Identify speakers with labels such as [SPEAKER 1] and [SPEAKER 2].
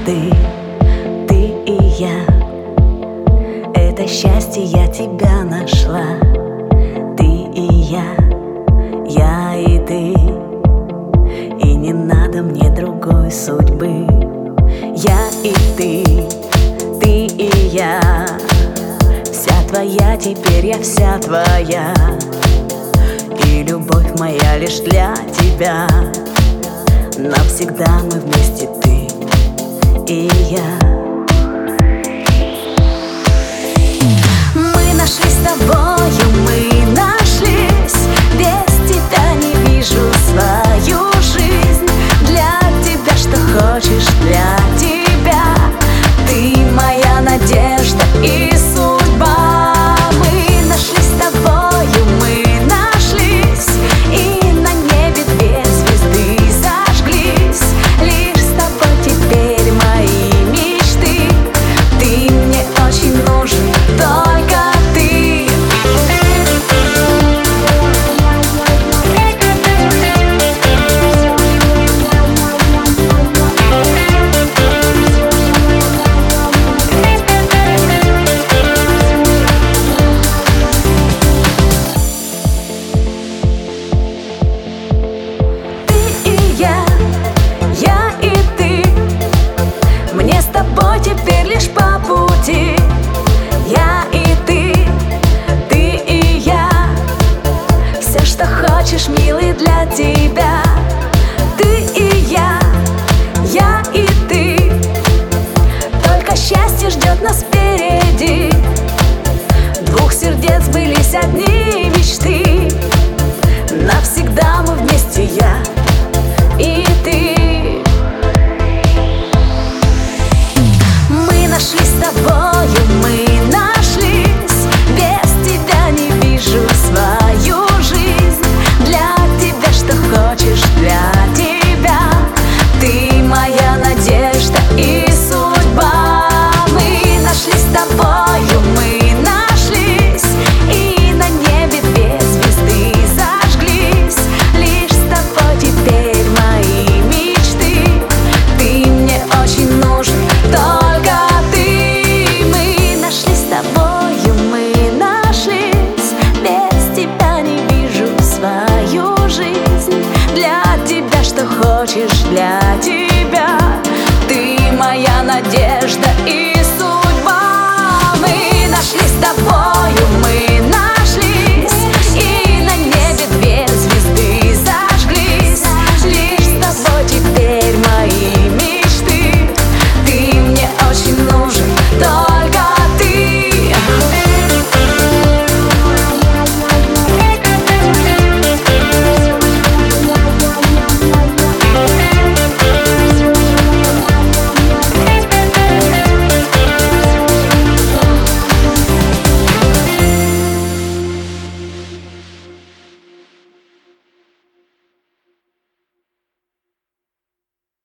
[SPEAKER 1] ты и я. Это счастье, я тебя нашла. Ты и я и ты. И не надо мне другой судьбы. Я и ты и я. Вся твоя, теперь я вся твоя. И любовь моя лишь для тебя. Навсегда мы вместе, ты и я. Мы нашлись с тобою, мы нашлись. Без тебя не вижу свою жизнь. Для тебя, что хочешь, для тебя. Ты моя надежда и судьба. Мы нашлись с тобою, мы нашлись. И на небе две звезды зажглись. Лишь с тобой теперь мои мечты. Ты мне очень нужен, только ты. Теперь лишь по пути. Я и ты и я. Все, что хочешь, милый, для тебя. Ты и я и ты. Только счастье ждет нас впереди. Двух сердец сбылись одни мечты. Навсегда мы вместе, я и ты. Нашлись с тобою, мы нашлись. Без тебя не вижу свою жизнь. Для тебя, что хочешь, для тебя. Ты моя надежда и судьба. Мы нашлись с тобою, мы нашлись. И на небе две звезды зажглись. Лишь с тобой теперь мои мечты. Ты мне очень нужен, только хочешь, для